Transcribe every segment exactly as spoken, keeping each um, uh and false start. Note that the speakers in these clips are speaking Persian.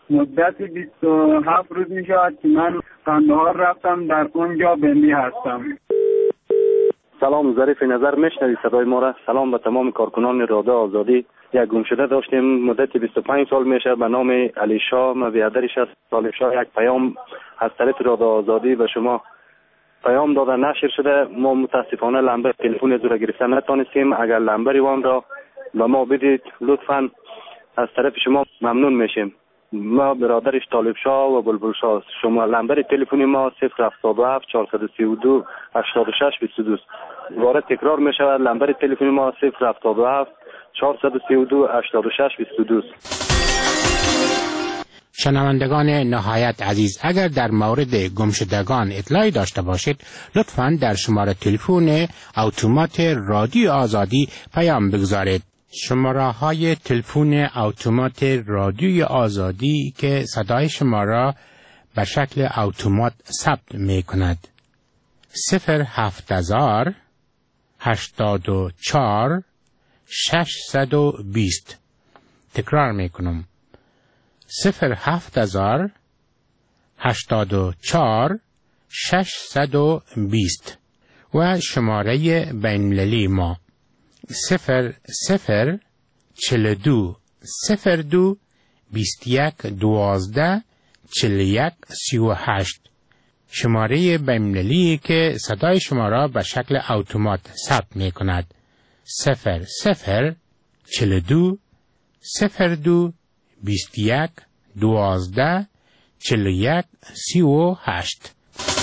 مدت بیست و هفت روز می شود که من قندهار رفتم، در اونجا بندی هستم. سلام، ظریف نظر میشنوی صدای ما را؟ سلام به تمام کارکنان رادیو آزادی. یک گمشده داشتیم مدت بیست و پنج سال میشه به نام علی شاه و برادرش است طالب شاه. یک پیام از طرف رادیو آزادی به شما پیام داده نشر شده. ما متاسفانه لمبه تلفن زور گرفتن نتونستیم. اگر لمبر وان را به ما بدید لطفاً از طرف شما ممنون میشیم. ما برادرش طالب شاه و بلبل شاه. شما لمبر تلفنی ما صفر هفتاد و هفت چهارصد و سی و دو هشتاد و شش بیست و دو. وارد تکرار می شود. لمبر تلفنی ما صفر هفتاد و هفت چهارصد و سی و دو هشتاد و شش بیست و دو. شنوندگان نهایت عزیز، اگر در مورد گمشدگان اطلاعی داشته باشید لطفاً در شماره تلفن اتومات رادیو آزادی پیام بگذارید. شماره های تلفن اتومات رادیوی آزادی که صدای شما را به شکل اتومات ثبت می کند: صفر هفت هزار هشتاد و چهار ششصد و بیست. تکرار می کنم: صفر هفت هزار هشتاد و چهار ششصد و بیست. و شماره بین‌المللی ما صفر صفر چهل و دو صفر دو بیست و یک دوازده چهل و یک سی و هشت. شماره بین‌المللی که صدای شما را به شکل اتومات ثبت می کند: صفر صفر چهل و دو صفر دو بیست و یک دوازده چهل و یک سی و هشت.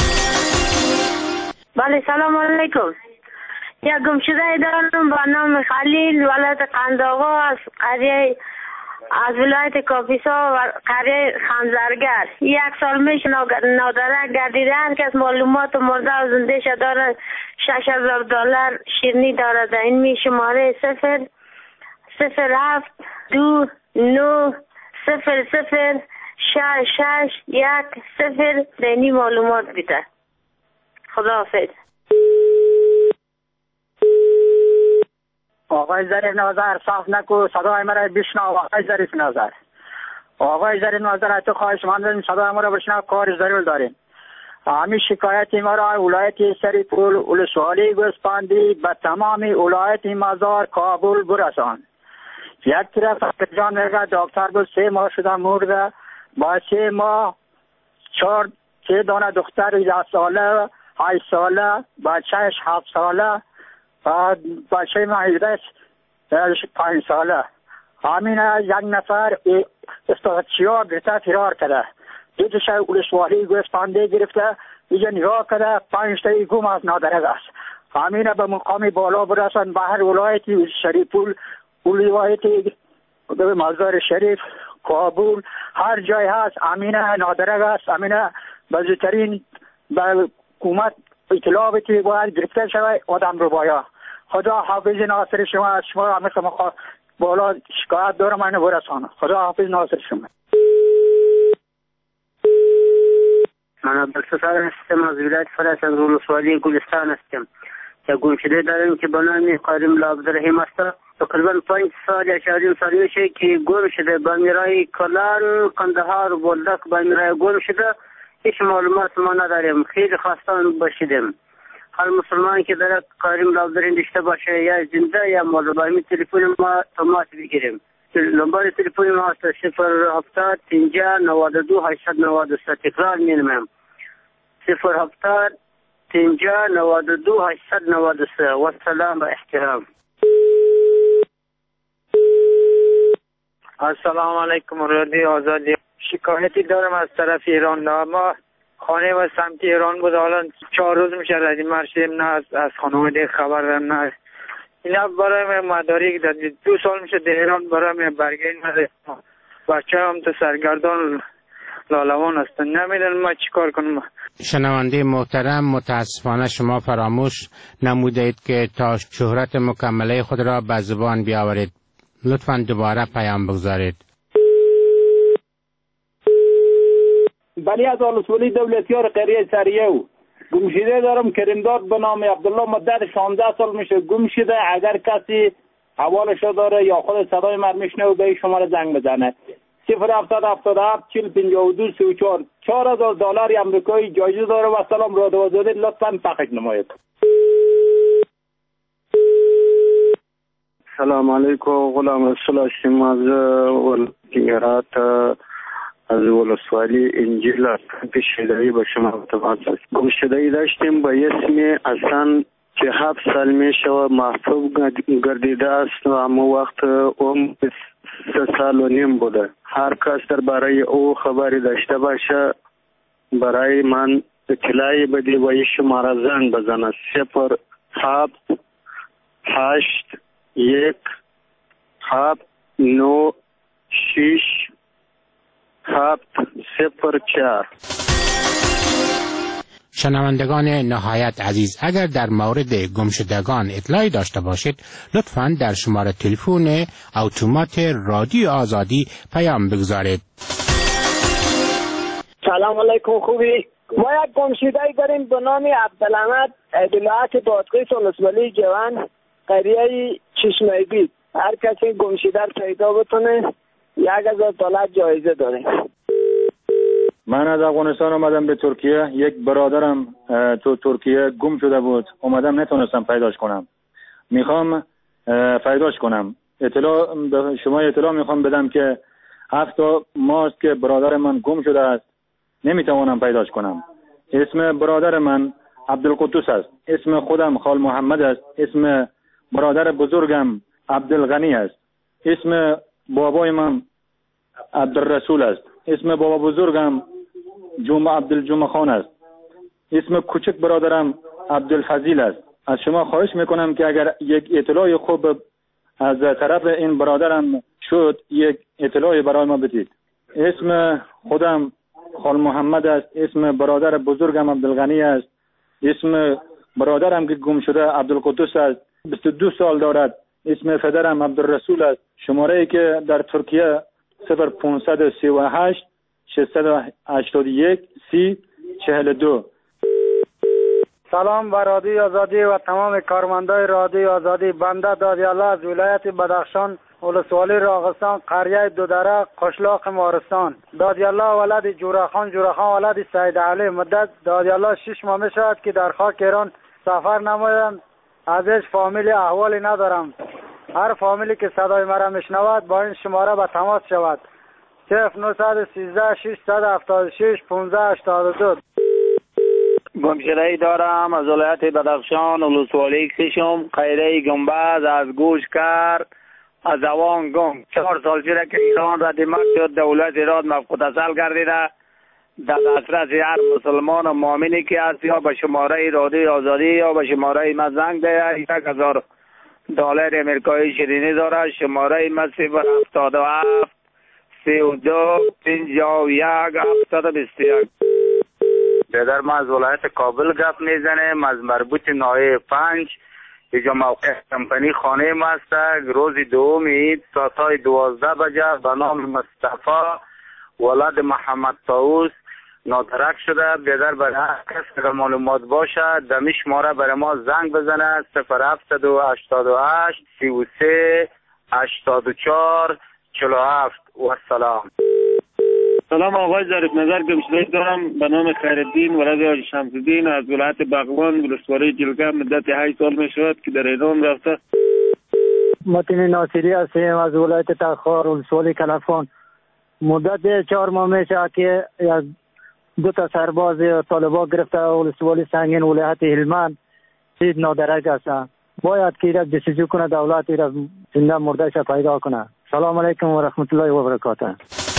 بله، سلام علیکم. یک گمشده دارم با نام خلیل، ولایت قندآقا، از قریه از ولایت کاپیسا و قریه خنزرگر. یک سال میش نادرک گردیده است که از معلومات مرده و زنده ش داره. شش هزار دلار شیرنی داره. در این می شماره صفر صفر هفت دو نو صفر صفر شش شش یک صفر دینی معلومات بیده. خداحافظ. آقای ظریف نظر صاف نکو، صدای مرا بشنو. آقای ظریف نظر آقای ظریف نظر تو خواهش مندم صدای مرا بشنو، کار ضرور داریم. همین شکایت ما را ولایت سریپول ولسوالی گوسپندی به تمام ولایت مزار کابل برسان. یک طرف جان میگه دکتر بود سه ماه شده مرده، با سه ماه چهار سه دانه دختر ده ساله هشت ساله بچهش هفت ساله و بچه مهیده پنج ساله. همین یک نفر استاتچیا گرفته فرار کرده. دیدش ولسوالی گوسپنده گرفته اینجا نگاه کرده پنج تایی گم از نادرک است. همین به مقام بالا برسن به هر ولایت شریپول ولایت مزار شریف کابل هر جای هست امینه نادرک است. امینه بزرگترین به حکومت اطلاع بده باید گرفته شود آدم رو باید. خدا حافظ ناصر شما. از شما همه شما بالا شکایت دارم اینو برسانم. خدا حافظ ناصر شما. من عبدالستار هستم از ولایت فراس از ولسوالی گلستان هستم. یک گمشده دارم که به نام قارم عبدالرحیم است. تقریبا پنج سال یا چهارم سال میشه که گم شده. به میرای کلان قندهار بولدک به میرای گم شده. هیچ معلومات ما نداریم. خیلی خواستان باشیدیم. هر مسلمان که در قارم عبدالرحیم داشته باشه یا زنده یا مرده با همین تلفن ما تماس بگیریم. نمبر تلفن ما است صفر هفتاد پنجاه نود و دو هشتصد نود و سه. تکرار می‌کنم صفر هفتاد پنجاه نود و دو هشتصد نود و سه. و سلام و احترام. السلام علیکم رادیو آزادی. شکایتی دارم از طرف ایران. ما خانه و سمت ایران بود، حالا چهار روز میشه ردیم مرشیم، نه از, از خانواده خبر دارم، نه اینا برای من مدارک داد. دو سال میشه در ایران برای من برگه نده. بچه هم تو سرگردان لالوان هستن، نمیدونم ما چی کار کنم. شنونده محترم، متاسفانه شما فراموش نمودید که تا شهرت مکمله خود را به زبان بیاورید. لطفاً دوباره پیام بگذارید. بلی از ولسوالی دولتیار قریه سریو گمشده دارم. کریمداد به نام عبدالله مدت شانزده سال میشه گم شده. اگر کسی حوالش داره یا خود صدای من میشنه و به شماره زنگ بزنه صفر هفتاد هفتاد هفت چهل پنجاه و دو سی و چهار. چهار هزار دلار امریکایی جایزه داره و سلام رادیو آزادی لطفاً پخش نمایید. سلام علیکم. غلام رسول هستم از ولایت از ولسوالی انجیل پیشداری به شما ارتباط است. گمشدگی داشتیم به اسم حسن که هفت سال میشه و محبوب گردیده است و اما وقت عمر سه سال و نیم بوده. هر کس در برای او خبری داشته باشه برای من اطلاعی بده و شماره زنگ بزنه. صفر هفت هشت یک هفت نو شش هفت صفر چهار. شنوندگان نهایت عزیز، اگر در مورد گمشدگان اطلاعی داشته باشید لطفاً در شماره تلفن اتومات رادیو آزادی پیام بگذارید. سلام علیکم، خوبی؟ ما یک گمشده داریم به نام عبدالحمد ولایت دادگاه ولسوالی جوان قریه چشمه بید. هر کسی گمشده پیدا بتونه یک هزار دلار جایزه داره. من از افغانستان آمدم به ترکیه. یک برادرم تو ترکیه گم شده بود، اومدم نتونستم پیداش کنم. میخوام پیداش کنم. اطلاع به شما اطلاع میخوام بدم که هفت ماست که برادر من گم شده است، نمیتوانم پیداش کنم. اسم برادر من عبدالقدوس است، اسم خودم خال محمد است، اسم برادر بزرگم عبدالغنی است، اسم بابای من عبدالرسول است، اسم بابا بزرگم جمعه عبدالجمعه خان است، اسم کوچک برادرم عبدالفضیل است. از شما خواهش میکنم که اگر یک اطلاع خوب از طرف این برادرم شد یک اطلاع برای ما بدید. اسم خودم خال محمد است، اسم برادر بزرگم عبدالغنی است، اسم برادرم که گم شده عبدالقدوس است، بیست و دو سال دارد، اسم پدرم عبدالرسول است. شماره ای که در ترکیه صفر پانصد سی و هشت ششصد و هشتاد و یک سی چهل و دو. سلام به رادیو آزادی و تمام کارمندای رادیو آزادی. بنده دادیالله از ولایت بدخشان ولسوالی راغستان قریه دودره قشلاق مارستان. دادیالله ولد جورخان جورخان ولد سید علی. مدت دادیالله شش ماه می شود که در خاک ایران سفر نمایم. ازش فامیلی احوالی ندارم. هر فامیلی که صدای مرا میشنود با این شماره به تماس شود. صفر نهصد و سیزده ششصد و هفتاد و شش پانزده هشتاد و دو. گمشده‌ای دارم از ولایت بدخشان ولسوالی کشم قریه گنبد از گوش کرد از اوان گم. چهار سال شده که ایران را دیمک شد. دولت ایران مفقوداصل گردیده. در دسترس هر مسلمان و مؤمنی که هست یا به شماره رادیو آزادی یا به شماره ما زنگ ده. یک هزار دلار امریکایی شیرینی داره. شماره ما صفر هفتاد و هفت سی و دو پنجاه و یک هفتاد و بیست و یک. پدر ما از ولایت کابل گپ میزنه، از مربوط ناحیه پنج. اینجا موقع کمپانی خانه ما است. روز دوم عید ساعت دوازده بجه به نام مصطفی ولد محمد طاووس نادرک شده. بیادر برای هر کس که معلومات باشه دمی شماره برای ما زنگ بزنه. صفر هفتصد و هشتاد و هشت سی و سه هشتاد و چهار چهل و هفت. و سلام. سلام آقای ظریف نظر. گمشده‌ای دارم به نام خیرالدین ولد حاجی شمس‌الدین از ولایت بغلان ولسوالی جلگه. مدت هشت سال می شود که در ایران رفته. متین ناصری هستیم از ولایت تخار ولسوالی کلفان. مدت چهار ماه می شود که دو تا سرباز طالبان گرفته ولسوالی سنگین ولایت هلمند سید نادرک هستند. باید که ایرا جستجو کنه دولت ایرا زنده مردهش پیدا کنه. سلام علیکم و رحمت الله و برکاته.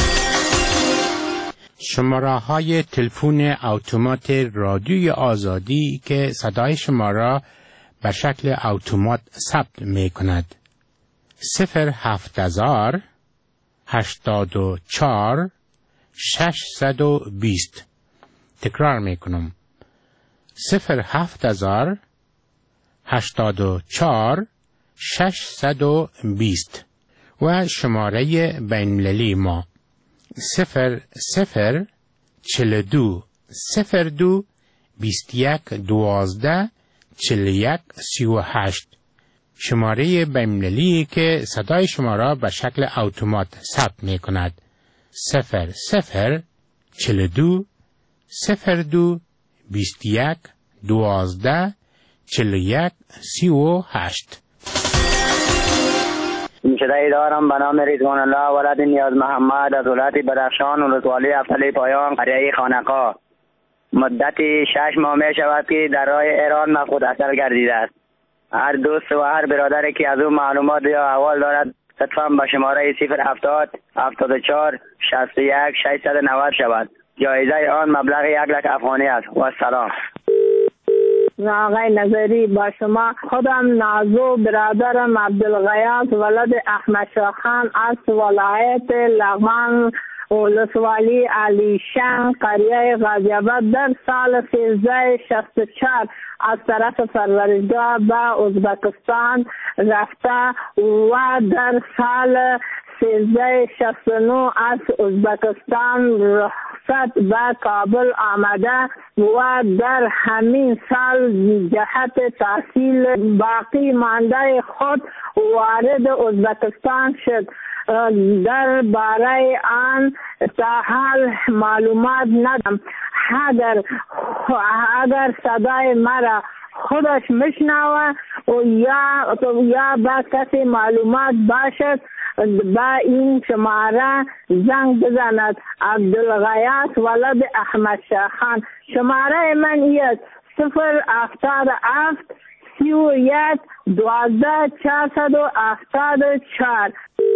شماره های تلفن اتومات رادیوی آزادی که صدای شما را به شکل اتومات ثبت می کند. صفر هفت هزار هشتاد و چهار ششصد و بیست. تکرار می کنم. صفر هفت هزار هشتاد و چهار ششصد و بیست. و شماره بین‌المللی ما صفر صفر چهل دو صفر دو بیست یک دوازده چهل یک سی و هشت. شماره بین‌المللی که صدای شما را به شکل اتومات ثبت می کند. صفر صفر چل دو صفر دو بیست یک دوازده چل یک سی و هشت. گمشده دارم به نام رضوان الله ولد نیاز محمد از ولایت بدخشان ولسوالی افضل پایان قریه خانقاه. مدت شش ماه می شود که در راه ایران مفقود اثر گردیده است. هر دوست و هر برادری که از او معلومات یا احوال دارد لطفاً به شماره صفر هفتاد هفتاد و چهار شصت و یک ششصد و نود شود. جایزه آن مبلغ یک لک افغانی است. و سلام. آقای نظری با شما. خودم نازو برادرم عبدالغیاث ولد احمد شاه خان از ولایت لغمان ولسوالی علیشان قریه غازی آباد در سال سیزده شصت و چهار از طرف پرورشگاه به ازبکستان رفته و در سال سیزده شصت و نه از ازبکستان رخصت به کابل آمده و در همین سال جهت تحصیل باقی مانده خود وارد ازبکستان شد. در باره آن تا حال معلومات ندارم. اگر اگر صدای مرا خودش میشنوه و یا یا با کسی معلومات باشد با این شماره زنگ بزند. عبدالغیاث ولد احمد شاه خان. شماره من است صفر هفتاد هفت سی و یک دوازده چهارصد و هفتاد و چهار.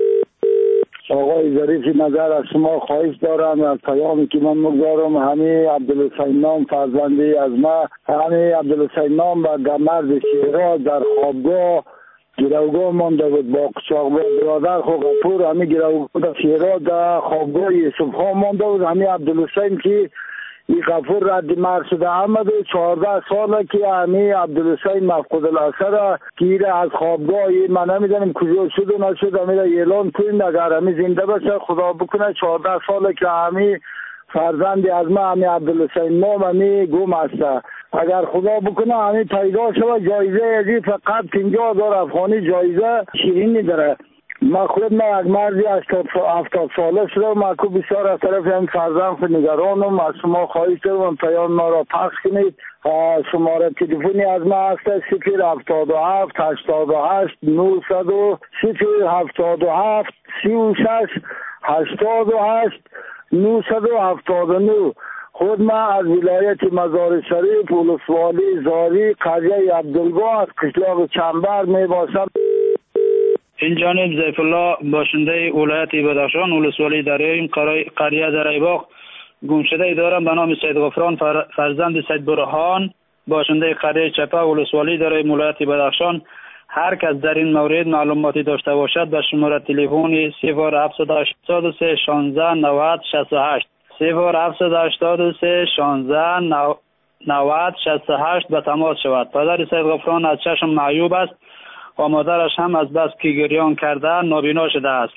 آقای ظریف نظر از شما خواهش دارم از پیامی که من مگذارم همه عبدالحسین نام فرزندی از ما همه عبدالحسین نام و گمرد شیراز در خوابگاه گروگاه مانده بود با قچاق برادر خوغپور همه گروگاه در شیراز در خوابگاه یوسف خان مانده بود. همه عبدالحسین که این غفور رد مرد شده احمد و چهارده ساله که همه عبدالحسین مفقود الاثر که از خوابگاه من نمیدانم کجا شد و نشد همه اعلان کنیم اگر همه زنده باشه خدا بکنه. چهارده ساله که همه فرزندی از ما همه عبدالحسین نام همه گم هسته. اگر خدا بکنه همه پیدا شد جایزه ازی فقط پنجاه هزار افغانی جایزه شیرینی داره. ما خود ما یک مردی هفتاد ساله شده ما که بسیار از طرف هم فرزند خود نگرانم. از شما خواهش دارم پیام ما را پخش کنید. شماره تلفنی از ما هست صفر هفتاد و هفت هشتاد و هشت نهصد و صفر هفتاد و هفت سی و شش هشتاد و هشت نهصد و هفتاد و نه. خود ما از ولایت مزار شریف ولسوالی زاری قریه عبدالگاه از قشلاق چنبر می باشم. این جانب زیف الله باشنده ولایت بدخشان ولسوالی داریم قریه دریباغ. گمشده دارم به نام سید غفران فرزند سید برهان باشنده قریه چپه ولسوالی داریم ولایت بدخشان. هر کس در این مورد معلوماتی داشته باشد به شماره تلفن صفر هفتصد و هشتاد و سه شانزده نود شصت و هشت صفر هفتصد و هشتاد و سه شانزده نود شصت و هشت به تماس شود. پدر سید غفران از چشم معیوب است و مادرش هم از بس که گریان کرده نابینا شده است.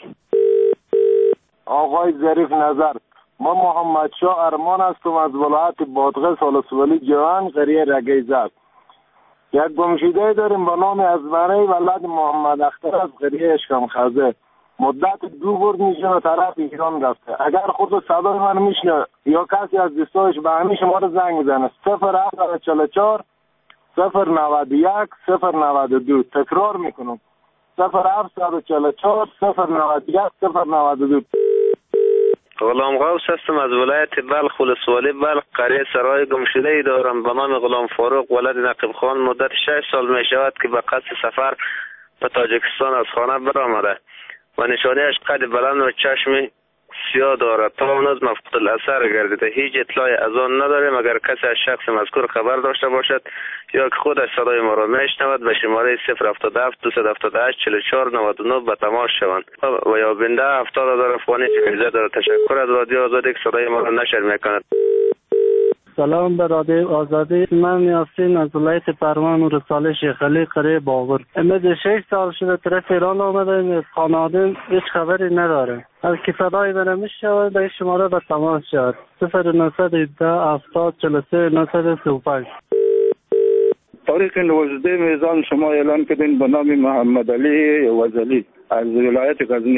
آقای ظریف نظر، ما محمد شاه ارمان هستم از ولایت بادغیس ولسوالی جوان قریه رگیزاد. یک گمشده داریم به نام ازمره ولد محمد اختر از قریه اشکم خزه. مدت دو برد میشه و طرف ایران رفته. اگر خود صدای من میشه یا کسی از دوستایش به همین شماره زنگ میزنه صفر هفت چهل و چهار صفر نود و یک صفر نود و دو. تکرار میکنم صفر هفت چهل و چهار صفر نود و یک صفر نود و دو. غلام غوث هستم از ولایت بلخ ولسوالی بلخ قریه سرای. گمشده ای دارم به نام غلام فاروق ولد نقیب خان. مدت شش سال می شود که به قصد سفر به تاجیکستان از خانه برآمده و نشانیش قد بلند و چشم سیاه دارد. تا اون از مفقود الاثر گردیده. هیچ اطلاعی از آن نداریم. اگر کسی از شخص مذکور خبر داشته باشد یا که خودش صدای ما را میشنود به شماره صفر هفتاد و هفت دویست و هفتاد و هشت چهل و چهار نود و نه به تماس شوند و یا بنده هفتاد هزار افغانی جایزه دارد. تشکر از رادیو آزادی که صدای ما را نشر میکند. سلام به رادیو آزادی. من یاسین از ولایت پروان و رساله شیخ علی قریه باغر. امروز شش سال شده طرف ایران آمده. خانواده هیچ خبری نداره. از که صدای من میشود به شماره به تماس شد صفر نهصد و هفده هفتاد چهل و سه نهصد و سی و پنج. تاریخ نوزده میزان شما اعلان کردین به نام محمد علی وزلی از ولایت غزنی.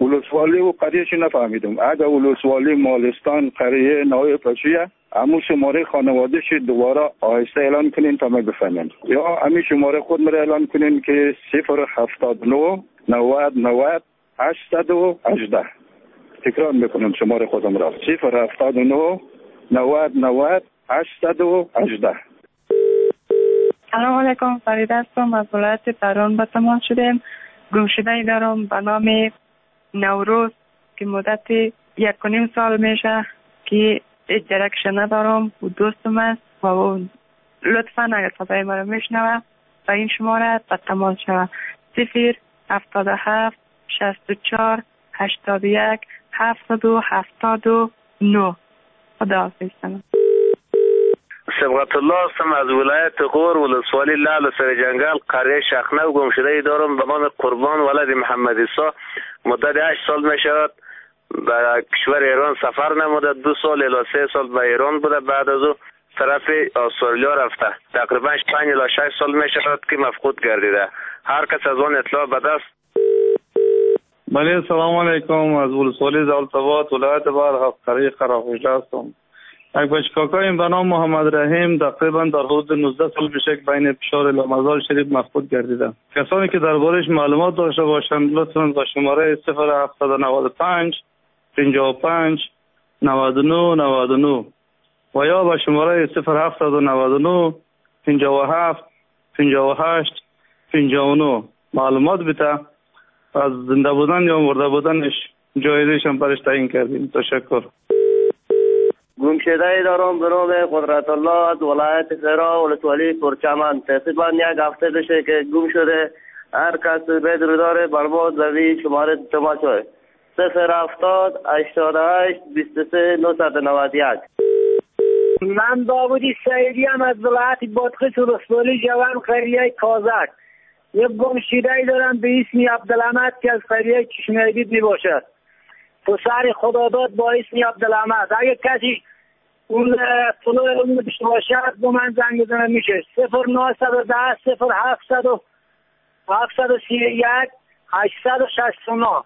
ولسوالی و قریهش نفهمیدم. اگر ولسوالی مالستان قریه نوای پچیه همون شماره خانوادهش دوباره آهسته اعلان کنین تا ما بفهمیم، یا همین شماره خود مرا اعلان کنین که صفر هفتاد و نه نود نود هشتصد و هجده. تکرار میکنم شماره خودم را، صفر هفتاد و نه نود نود هشتصد و هجده. سلام علیکم، فرید هستم از ولایت بران به تماس شدیم. گمشده دارم به نام نوروز که مدت یک و نیم سال میشه که هیچ درکش ندارم و دوستم است و اون لطفا اگر صدای مرا میشنوه به این شماره به تماس شوه. صفر هفتاد و هفت شصت و چهار هشتاد و یک هفتصد و هفتاد و نه. خدا حافظ. سبقت الله هستم از ولایت غور ولسوالی لعل سر جنگل قریه شخنه و گمشده ای دارم به نام قربان ولد محمد عیسی. مدت هشت سال می شود به کشور ایران سفر نموده. دو سال الی سه سال به ایران بوده، بعد از او طرف استرالیا رفته. تقریبا پنج الی شش سال می شود که مفقود گردیده. هر کس از آن اطلاع به دست. بله سلام علیکم، از ولسوالی زالتباد ولایت بلخ قریه خراخوشته هستم. یک بچکاکایم به نام محمد رحیم تقریبا در حدود نوزده سال پیش بین فشار لامزار شریف مفقود گردیده. کسانی که دربارش معلومات داشته باشند لطفاً با شماره صفر هفتصد و نود و پنج پنجاه و پنج نود و نه نود و نه و یا با شماره صفر هفتصد و نود و نه پنجاه و هفت پنجاه و هشت پنجاه و نه معلومات بده. از زنده بودن یا مرده بودنش جایزش هم برش تعیین کردیم. تشکر. گمشده ای دارم به نام قدرت الله از ولایت خیرا ولسوالی پرچمن. تقریبا یک هفته بشه که گم شده. هر کس بدر داره برباد زوی شماره تماس شده صفر هفتاد هشتاد و هشت بیست و سه نهصد و نود و یک. من داودی سعیدی هم از ولایت بادغیس ولسوالی جوان قریه کازک. یک گمشده ای دارم به اسم عبدالحمد که از قریه چشمه‌دید می باشد. پسر خداداد با اسم عبدالحمد. اگه کسی اون طلوع اون داشته باشد با من زنگ بزنه میشه صفر نهصد و ده صفر هفتصد و هفتصد و سی و یک هشتصد و شصت و نه.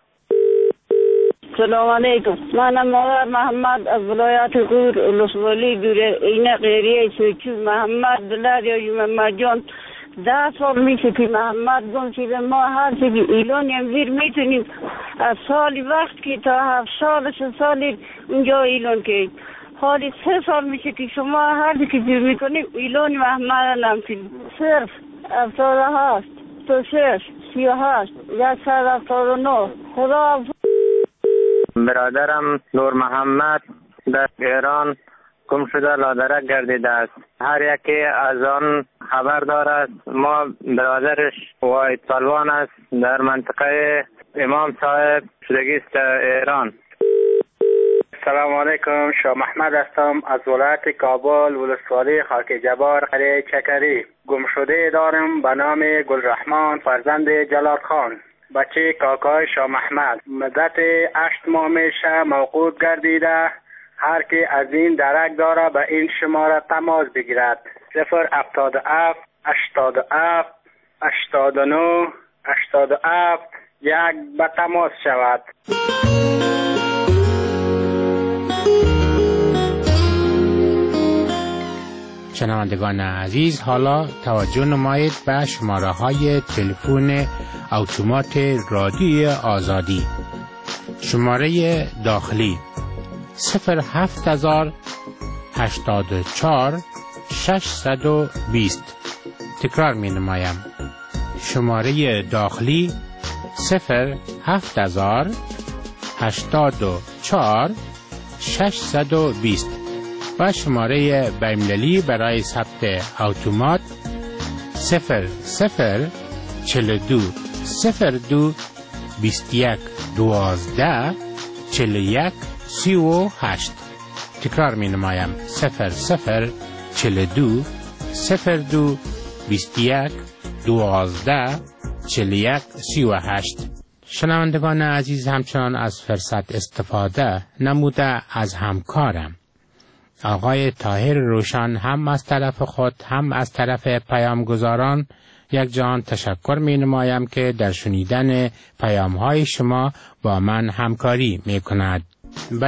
سلام علیکم، منم مادر محمد از ولایت غور ولسوالی دوره این قریه سوچو. محمد دلار یا محمد جان ده سال میشه که محمد گم شده. ما هر چی که ایلان امزیر میتونیم از سالی وقت که تا هفت سال سه سالی اونجا ایلان که حالی سه سال میشه که شما هر چی که جور میکنیم ایلان محمد نمتیم. صرف هفتاد و هشت تو شش سی و هشت یکصد هفتاد و نه. خدا. برادرم نور محمد در ایران گم شده لادرک گردیده است. هر یکی از آن خبر دارد. ما برادرش واید پلوان است در منطقه امام صاحب شدگی است ایران. سلام علیکم، شاه محمد هستم از ولایت کابل ولسوالی خاک جبار قریه چکری. گمشده دارم به نام گلرحمان فرزند جلال خان، بچه کاکای شاه محمد. مدت هشت ماه میشه موقوف گردیده. هر کی از این درک داره به این شماره تماس بگیرد صفر هفتاد و هفت هشتاد و هفت هشتاد و نه هشتاد و هفت یک به تماس شود. شنوندگان عزیز، حالا توجه نمایید به شماره های تلفن اتومات رادیوی آزادی. شماره داخلی صفر هفت هزار هشتاد و چهار ششصد و بیست. تکرار می نمایم. شماره داخلی صفر هفت هزار هشتاد و چهار ششصد و بیست و شماره بین‌المللی برای ثبت اتومات صفر صفر چهل و دو صفر دو بیست و یک دوازده چهل و یک سی و هشت. تکرار می نمایم. صفر صفر چهل و دو صفر دو بیست و یک دوازده چهل و یک سی و هشت. شنوندگان عزیز، همچنان از فرصت استفاده نموده از همکارم آقای طاهر روشن هم از طرف خود هم از طرف پیامگزاران یک جان تشکر می نمایم که در شنیدن پیام های شما با من همکاری می کند.